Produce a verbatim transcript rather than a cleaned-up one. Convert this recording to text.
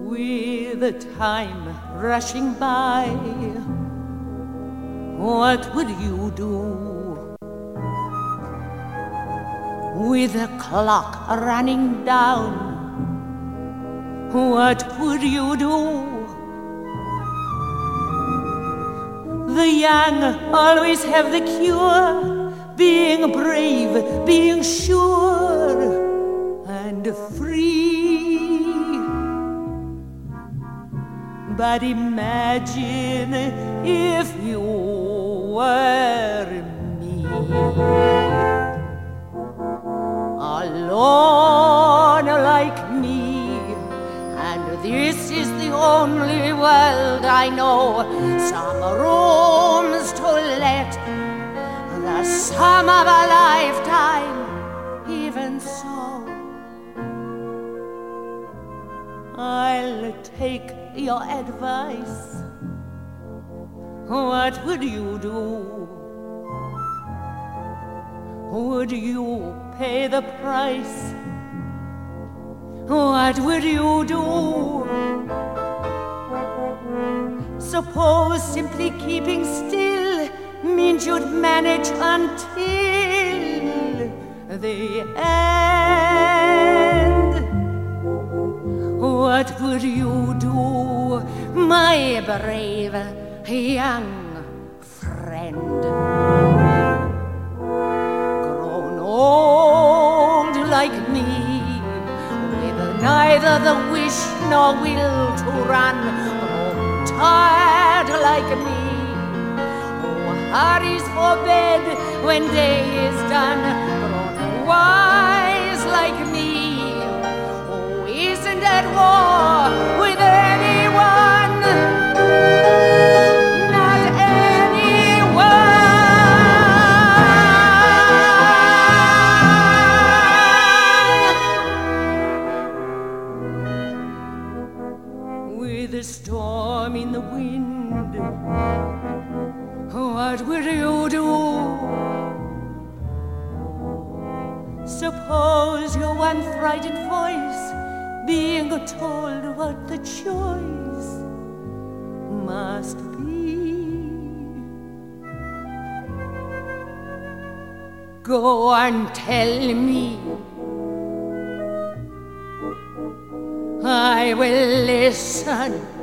With the time rushing by, what would you do? With the clock running down, what would you do? The young always have the cure, being brave, being sure and free. But imagine if you were me, alone like me, and this is the only world I know. Some rooms to let, the sum of a lifetime, even so. I'll take your advice. What would you do? Would you pay the price? What would you do? Suppose simply keeping still means you'd manage until the end. What would you do, my brave young friend? Grown old like me, with neither the wish nor will to run, grown tired like me, who hurries for bed when day is done, grown wise like me, isn't at war with anyone, not anyone. With a storm in the wind, what would you do? Suppose your one frightened voice being told what the choice must be. Go and tell me, I will listen.